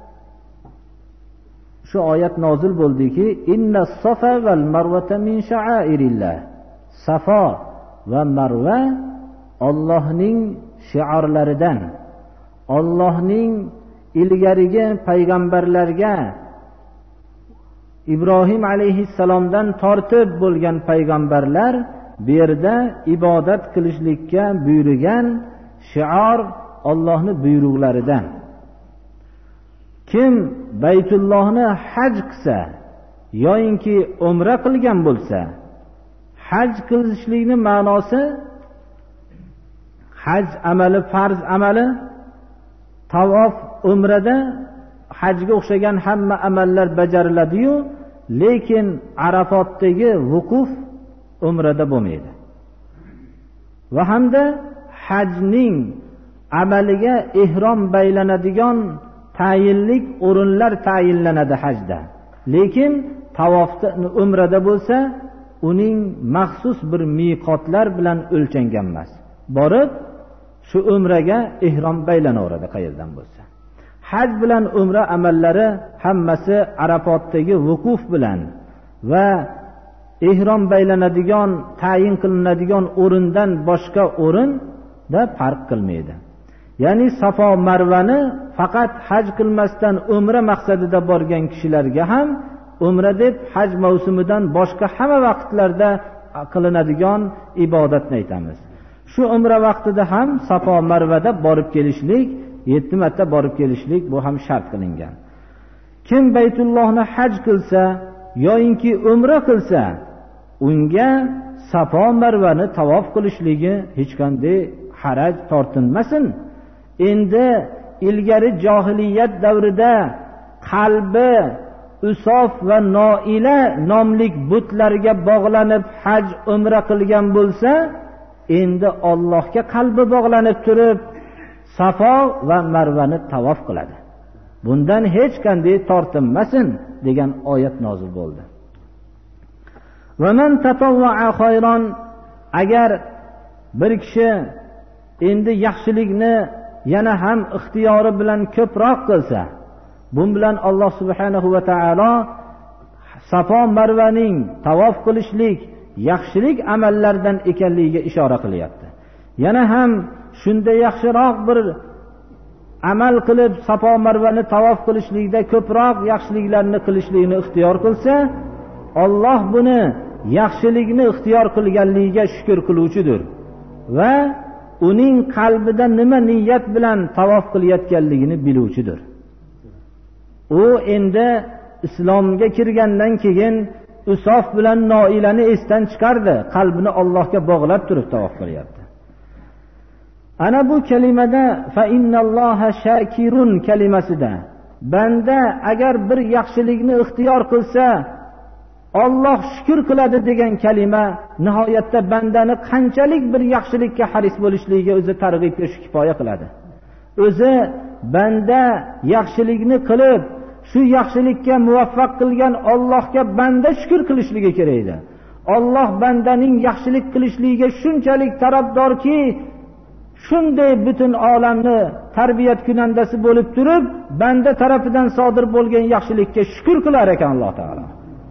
S3: shu oyat nozil bo'ldiki, inna as-safa val marwata min sha'airillah. Safo va Marva Allohning shiorlaridan, Allohning ilgarigi payg'ambarlarga Ibrohim alayhissalomdan tortib bo'lgan payg'ambarlar bu yerda ibodat qilishlikka buyurgan shior Allohning buyruqlaridan. Kim Baytullohni haj qilsa yoinki umra qilgan bo'lsa, haj qilishlikni ma'nosi haj amali farz amali, tavof umrada hajga o'xshagan hamma amallar bajariladi-yu, lekin Arafotdagi vuquf umrada bo'lmaydi. Va hamda hajning amaliga ihrom baylanadigan tayinlik o'rinlar tayinlanadi hajda. Lekin tavofda umrada bo'lsa, uning maxsus bir miqotlar bilan o'lchangan emas. Borib shu umraga ihrom baylanaveradi qayerdan bo'lsa. Haj bilan umra amallari hammasi Arafotdagi vuquf bilan va ihrom baylanadigan, tayin qilinadigan o'rindan boshqa o'rinda farq qilmaydi. Ya'ni Safo Marvani faqat haj qilmasdan umra maqsadida borgan kishilarga ham umra deb haj mavsumidan boshqa hamma vaqtlarda qilinadigan ibodatni aytamiz. Shu umra vaqtida ham Safo Marvada borib kelishlik, 7 marta borib kelishlik bu ham shart qilingan. Kim Baytullohni haj qilsa yoinki umra qilsa, unga Safo Marvani tavof qilishligi hech qanday haraj tortinmasin. Endi ilgari johiliyat davrida qalbi Usof va Noila nomlik butlarga bog'lanib haj umra qilgan bo'lsa, endi Allohga qalbi bog'lanib turib
S2: Safo va Marvani tavof qiladi. Bundan hech qanday tortinmasin degan oyat nozil bo'ldi. Va man tatawwa'a khayran, agar bir kishi endi yaxshilikni yana ham ixtiyori bilan ko'proq qilsa, bu bilan Alloh subhanahu va taolo Safo Marvaning tavof qilishlik yaxshilik amallardan ekanligiga ishora qilyapti. Yana ham shunda yaxshiroq bir amal qilib Safo Marvani tavof qilishlikda ko'proq yaxshiliklarni qilishlikni ixtiyor qilsa, Alloh buni yaxshilikni ixtiyor qilganligiga shukr qiluvchidir va uning qalbida nima niyat bilan tavof qilayotganligini biluvchidir. U endi islomga kirgandan keyin usof bilan noilani esdan chiqardi, qalbini Allohga bog'lab turib tavof qilyapti. Ana bu kalimada fa innalloha shakirun kalimasida banda agar bir yaxshilikni ixtiyor qilsa Alloh shukr qiladi degan kalima nihoyatda bandani qanchalik bir yaxshilikka haris bo'lishligiga o'zi targ'ibga shu kifoya qiladi. O'zi banda yaxshilikni qilib shu yaxshilikka muvaffaq qilgan Allohga banda shukr qilishligi kerak edi. Alloh bandaning yaxshilik qilishligiga shunchalik tarafdorki, shunday butun olamni tarbiyat kunandasi bo'lib turib, banda tarafidan sodir bo'lgan yaxshilikka shukr qilar ekan Alloh taolo.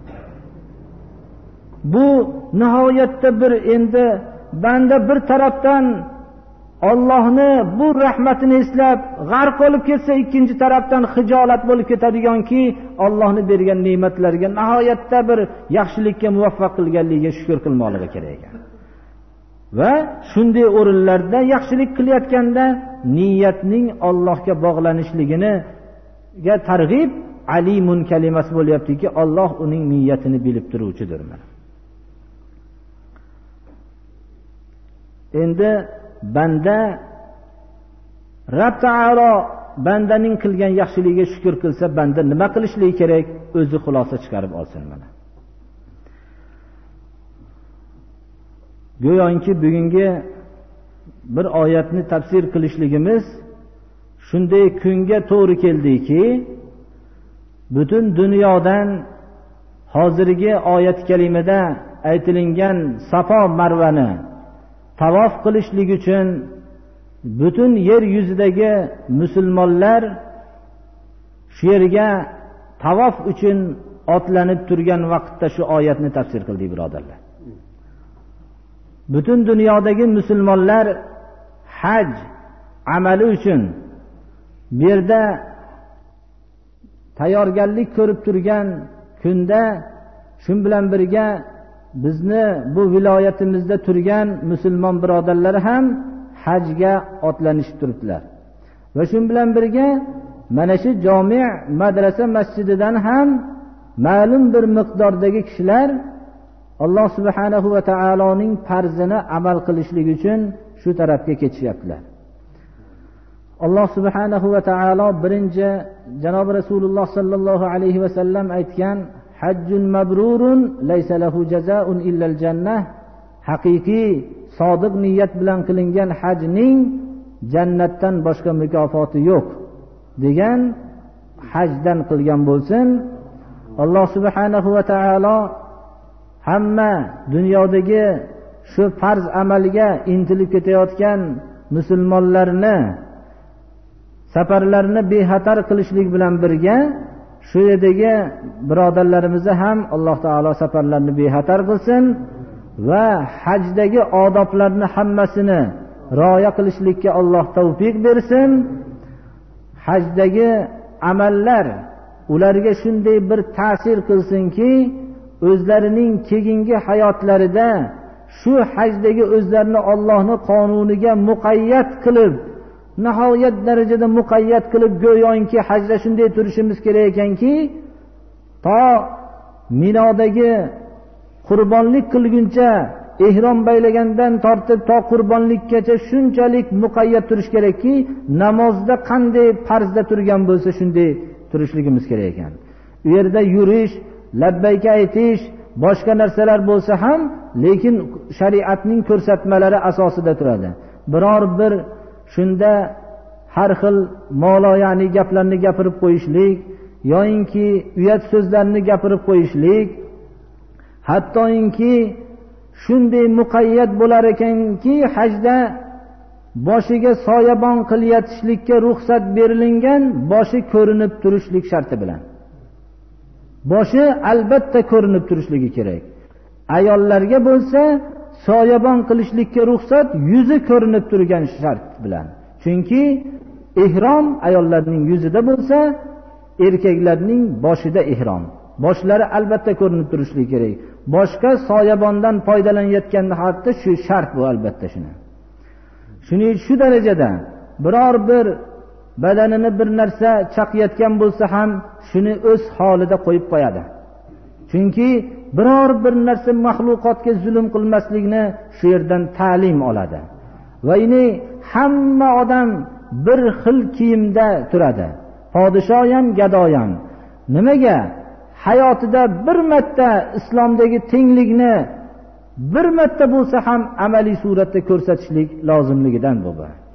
S2: Bu nihoyatda bir endi banda bir tarafdan Allohni bu rahmatini eslab g'arq olib ketsa, ikkinchi tarafdan xijolat bo'lib ketadiganki, Allohni bergan ne'matlarga nihoyatda bir yaxshilikka muvaffaq qilganligiga shukr qilmoqligi kerak ekan. Va shunday o'rinlarda yaxshilik qilayotganda niyatning Allohga bog'lanishligini targ'ib alimun kalimasi bo'lyaptiki, Alloh uning niyatini bilib turuvchidir. Endi banda Rabb taolo bandaning qilgan yaxshiligiga shukr qilsa, banda nima qilishligi kerak? O'zi xulosa chiqarib olsin mana. Go'yoki bugungi bir oyatni tafsir qilishligimiz shunday kunga to'g'ri keldiki, butun dunyodan hozirgi oyat kalimada aytilingan Safo Marvani tavof qilishlik uchun butun yer yuzidagi musulmonlar shu yerga tavof uchun otlanib turgan vaqtda shu oyatni tafsir qildik, birodarlar. Butun dunyodagi musulmonlar haj amali uchun bu yerda tayyorgarlik ko'rib turgan kunda shu bilan birga bizni bu viloyatimizda turgan musulmon birodarlar ham hajga otlanishib turibdilar. Va shu bilan birga mana shu jami' madrasa masjididan ham ma'lum bir miqdordagi kishilar Alloh subhanahu va taoloning farzini amal qilishlik uchun shu tarafga ketishyaptilar. Alloh subhanahu va taolo birinchi janob Rasululloh sallallohu alayhi va sallam aytgan hajjun mabrurun laysa lahu jazaa'un illa al-jannah, haqiqiy sodiq niyat bilan qilingan hajning jannatdan boshqa mukofoti yo'q degan hajdan qilgan bo'lsin. Alloh subhanahu va taolo hamma dunyodagi shu farz amaliga intilib ketayotgan musulmonlarni safarlarni bexatar qilishlik bilan birga shu yerdagi birodarlarimizni ham Alloh taolo safarlarni bexatar qilsin va hajdagi odoblarni hammasini rioya qilishlikka Alloh tavfiq bersin. Hajdagi amallar ularga shunday bir ta'sir qilsinki, o'zlarining keyingi hayotlarida shu hajdagi o'zlarini Allohning qonuniga muqayyat qilib, nihoyat darajada muqayyat qilib, go'yoki hajda shunday turishimiz kerak ekanki, to Minodagi qurbonlik qilguncha, ihrom baylagandan tortib to qurbonlikkacha shunchalik muqayyat turish kerakki, namozda qanday farzda turgan bo'lsa shunday turishligimiz kerak ekan. U yerda yurish, labbayka aytish, boshqa narsalar bo'lsa ham, lekin shariatning ko'rsatmalari asosida turadi. Biror bir shunda har xil ma'loyani gaplarni gapirib qo'yishlik yoinki uyat so'zlarni gapirib qo'yishlik, hattoki shunday muqayyat bo'lar ekanki hajda boshiga soyabon qilyatishlikka ruxsat berilingan, boshi ko'rinib turishlik sharti bilan. Boshi albatta ko'rinib turishligi kerak. Ayollarga bo'lsa soyabon qilishlikka ruxsat yuzi ko'rinib turgan shart bilan. Chunki ihrom ayollarning yuzida bo'lsa, erkaklarning boshida ihrom. Boshlari albatta ko'rinib turishligi kerak. Boshqa soyabondan foydalanayotgan holatda shu shart bu, albatta shuni. Shuning shu darajada biror bir badanini bir narsa chaqayotgan bo'lsa ham shuni o'z holida qo'yib qo'yadi. Chunki biror bir narsa mahluqotga zulm qilmaslikni shu yerdan ta'lim oladi. Va ini hamma odam bir xil kiyimda turadi. Podshoh ham, gado ham. Nimaga? Hayotida bir marta islomdagi tenglikni bir marta bo'lsa ham amaliy suratda ko'rsatishlik lozimligidan bu.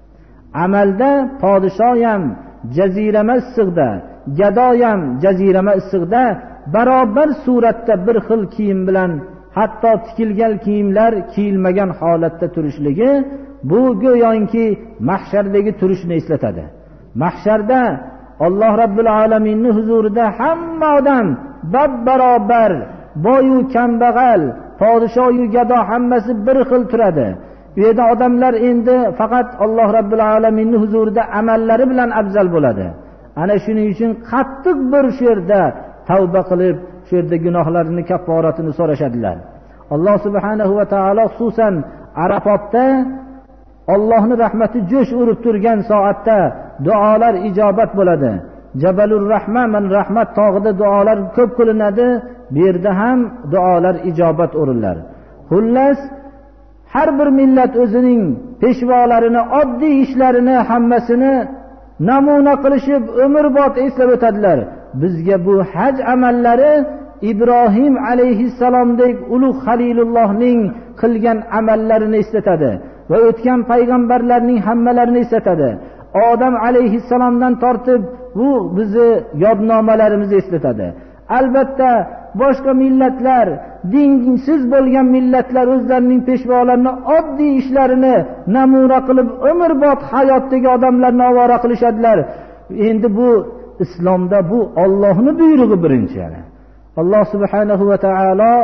S2: Amalda podshoh ham jazirama issiqda, gado ham jazirama issiqda barobar suratda bir xil kiyim bilan, hatto tikilgan kiyimlar kiyilmagan holatda turishligi bu go'yoki mahshardagi turishni eslatadi. Mahsharda Alloh Rabbul Alaminning huzurida hamma odam barobar, boyu kambag'al, podshohu gado hammasi bir xil turadi. Bu yerda odamlar endi faqat Alloh Rabbul Alaminning huzurida amallari bilan afzal bo'ladi. Ana shuning uchun qattiq bir shu yerda tavba qilib, shu yerda gunohlarini kafforatini so'rashadilar. Alloh subhanahu va taolo xususan Arafotda Allohning rahmati jo'sh urib turgan soatda duolar ijobat bo'ladi. Jabalur Rahman, rahmat tog'ida duolar ko'p qilinadi. Bu yerda ham duolar ijobat urinlar. Xullas har bir millat o'zining peshvolarini, oddiy ishlarini hammasini namuna qilishib umrbod eslab o'tadilar. Bizga bu haj amallari Ibrohim alayhissalomdek ulug' Halilullohning qilgan amallarini eslatadi va o'tgan payg'ambarlarning hammalarini eslatadi. Odam alayhissalomdan tortib bu bizni yodnomalarimizni eslatadi. Albatta boshqa millatlar, dinsiz bo'lgan millatlar o'zlarining peshvolarini, oddiy ishlarini namuna qilib umrbod hayotdagi odamlarni ovora qilishadilar. Endi bu islomda bu Allohning buyrug'i birinchi. Alloh subhanahu va taolo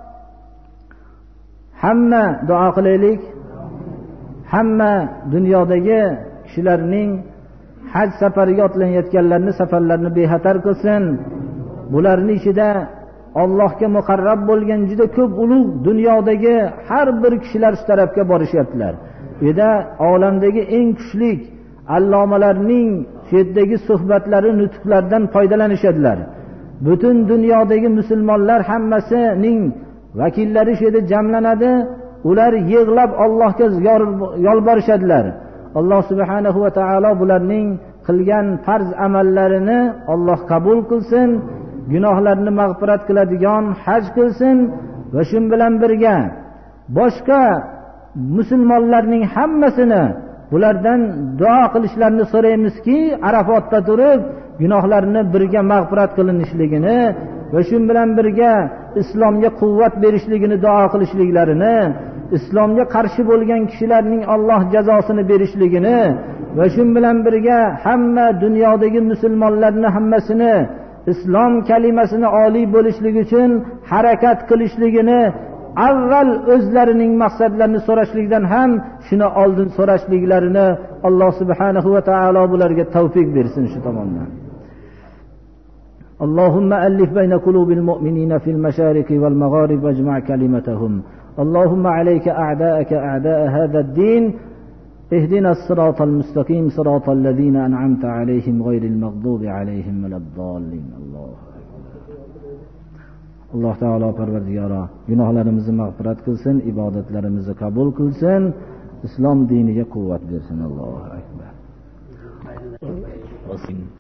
S2: hamma duo qilaylik. Hamma dunyodagi kishilarning haj safariga otlanayotganlarni safarlarini bexatar qilsin. Bularning ichida Allohga muqarrab bo'lgan juda ko'p ulug' dunyodagi har bir kishilar shu tarafga borishyaptilar. Bu yerda olamdagi eng kuchli allomalarning shu yerdagi suhbatlari, nutqlaridan foydalanishadilar. Butun dunyodagi musulmonlar hammasining vakillari shu yerda jamlanadi. Ular yig'lab Allohga yolborishadilar. Alloh subhanahu va taolo bularning qilgan farz amallarini Alloh qabul qilsin, gunohlarini mag'firat qiladigan haj qilsin va shu bilan birga boshqa musulmonlarning hammasini bulardan duo qilishlarini so'raymizki, Arafotda turib gunohlarini birga mag'firat qilinishligini va shu bilan birga islomga quvvat berishligini duo qilishliklarini, islomga qarshi bo'lgan kishilarning Alloh jazosini berishligini va shu bilan birga hamma dunyodagi musulmonlarni hammasini islom kalimasini oliy bo'lishligi uchun harakat qilishligini, avval o'zlarining maqsadlarini so'rashlikdan ham shuni oldin so'rashliklarini Alloh subhanahu va taolo bularga tavfiq bersin shu tomondan. Allohumma allif bayna qulubil mu'minina fil mashariqi wal magharib wajma' kalimatahum. Allahumma alayka a'da'aka a'da'a hadha ad-din. اهدنا الصراط المستقيم صراط الذين أنعمت عليهم غير المغضوب عليهم ولا الضالين. Alloh taolo Parvardigoro gunohlarimizni mag'firat qilsin, ibodatlarimizni qabul qilsin, islom diniga quvvat bersin. Allohu akbar.